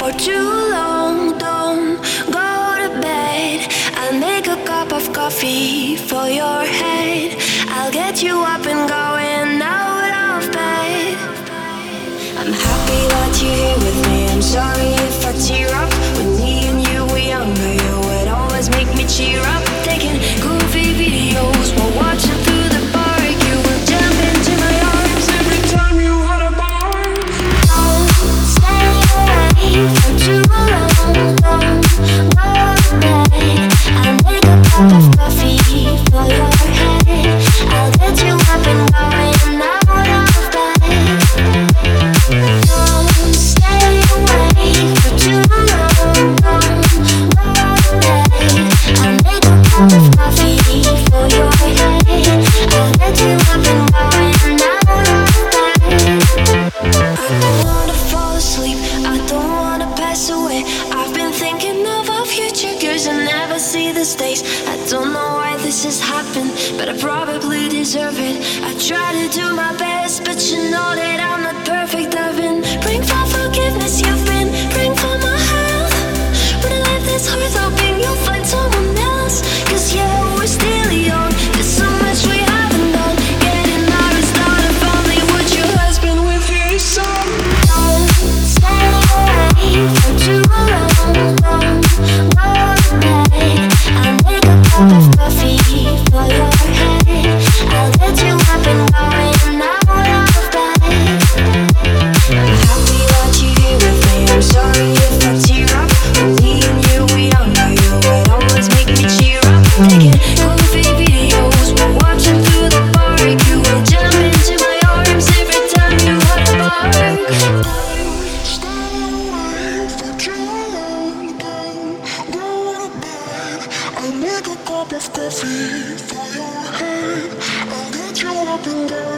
for too long. Don't go to bed. I'll make a cup of coffee for your head. I'll get you up and going out of bed. I'm happy that you're here with me. I'm sorry if I tear up. When me and you were younger, you would always make me cheer up. Taking goofy videos while watching through the park. You would jump into my arms every time you had a bar. Don't stay away for too long. Don't go to bed. I'll make a cup of coffee for your head. I'll get you up and going out of bed. Don't stay away for too long. Don't go to bed. I'll make a cup of coffee for your head. I'll get you up and going out of bed. I don't wanna fall asleep, I don't wanna pass away. I've been thinking of our future, 'cause I never see the days. I don't know why this has happened, but I probably deserve it. I try to do my best, but you know that I'm not perfect. I've been praying for forgiveness, you've been praying for my health. When I live this hard, hoping you'll find someone else. 'Cause yeah, we're still young, there's so much we haven't done. Getting married, start a family, would your husband with your son? Don't stay away for too long. Don't go to bed. I'll make a cup of coffee for your head. I'll get you up and going out of bed. I'm happy that you're here with me. I'm sorry if I tear up. When me and you were younger, you would always make me cheer up. Taking goofy videos while watching through the park. You would jump into my arms every time you had the bark. Stay away for too long. Don't go to bed. I'll make a cup of coffee for your head. I'll get you up and going.